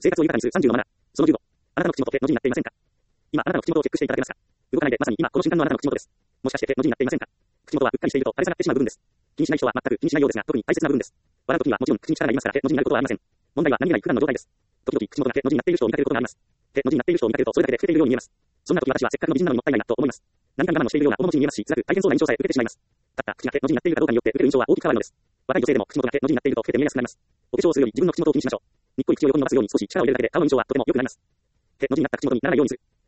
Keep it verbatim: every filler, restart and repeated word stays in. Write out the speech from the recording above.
生活を豊かにするさんじゅうのマナー。そのじゅうご。あなたの口元って文字になっていませんか？今、あなたの口元をチェックしていただけますか？動かないで、まさに今、この瞬間のあなたの口元です。もしかして文字になっていませんか？口元はうっかりしていると垂れ下がってしまう部分です。気にしない人は全く気にしないようですが、特に大切な部分です。笑うときにはもちろん口に力がいりますから、手文字になることはありません。問題は何気ない普段の状態です。時々口元だけ文字になっている人を見かけることがあります。手文字になっている人を見かけるとそれだけで老けているように見えます。そんな時私はせっかくの美人なのにもったいないなと思います。何か我慢をしているような面持ちに見えますし、辛く大変そうな印象さえ受けてしまいます。たった口がけ文字になっているかどうかによって受ける印象は大きく変わるのです。若い女性でも口元だけ文字になっていると老けて見えやすくなります。お化粧をするより自分の口元を気にしましょう。にっこり口を横に伸ばすように少し力を入れるだけで顔の印象はとても良くなります。手文字になった口元にならないようにする。